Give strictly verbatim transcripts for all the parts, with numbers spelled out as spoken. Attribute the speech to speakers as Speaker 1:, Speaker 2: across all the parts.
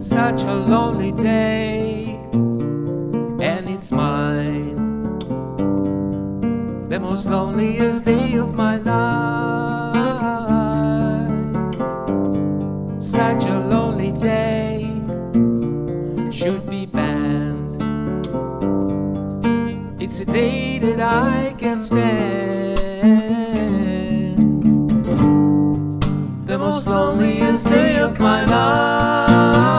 Speaker 1: Such a lonely day, and it's mine, the most loneliest day of my life. Such a lonely day should be banned. It's a day that I can't stand. The most loneliest day of my life.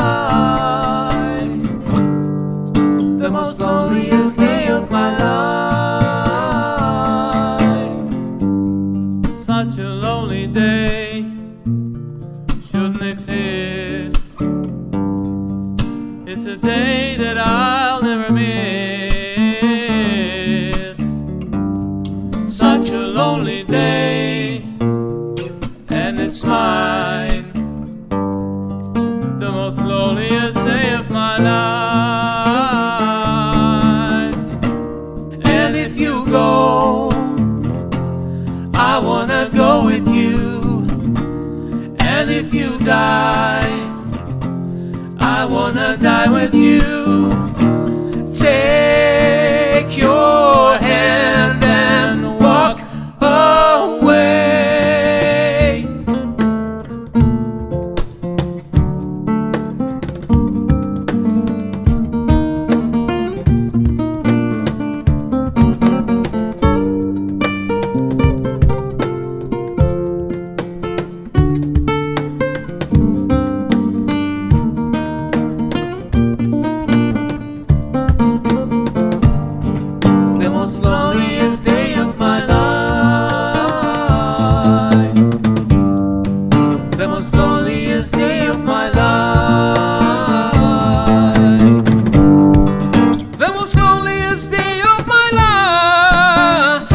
Speaker 1: The most loneliest day of my life.
Speaker 2: Such a lonely day shouldn't exist. It's a day that I'll never miss. Such a lonely day, and it's mine, the most loneliest day of my life.
Speaker 1: And if you go, I wanna go with you. And if you die, I wanna die with you. Take your hand and walk away. The most loneliest day of my life. The most loneliest day of my life. The most loneliest day of my life.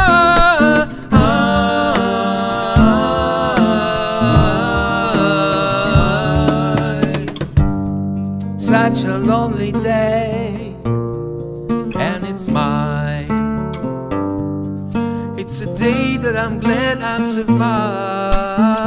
Speaker 1: Such a lonely day, and it's mine. It's a day that I'm glad I'm survived.